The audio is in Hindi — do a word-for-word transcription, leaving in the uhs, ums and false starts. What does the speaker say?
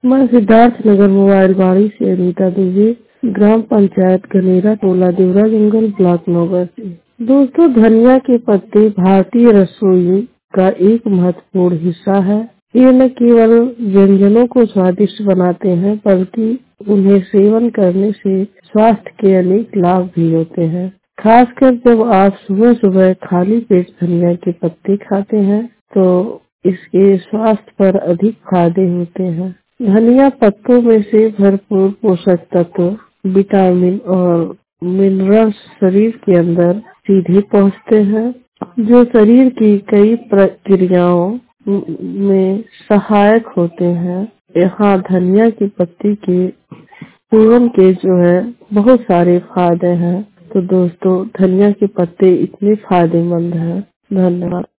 मैं सिद्धार्थ नगर मोबाइल बाड़ी से अनीता दुबे, ग्राम पंचायत गनेरा, टोला देवरा जंगल, ब्लॉक नौगढ़ से। दोस्तों, धनिया के पत्ते भारतीय रसोई का एक महत्वपूर्ण हिस्सा है। ये न केवल व्यंजनों को स्वादिष्ट बनाते हैं, बल्कि उन्हें सेवन करने से स्वास्थ्य के अनेक लाभ भी होते हैं। खासकर जब आप सुबह सुबह खाली पेट धनिया के पत्ते खाते हैं तो इसके स्वास्थ्य पर अधिक फायदे होते हैं। धनिया पत्तों में से भरपूर पोषक तत्व, विटामिन और मिनरल्स शरीर के अंदर सीधे पहुंचते हैं, जो शरीर की कई प्रक्रियाओं में सहायक होते हैं। यहाँ धनिया की पत्ती के सेवन के जो है बहुत सारे फायदे हैं। तो दोस्तों, धनिया के पत्ते इतने फायदेमंद हैं। धन्यवाद।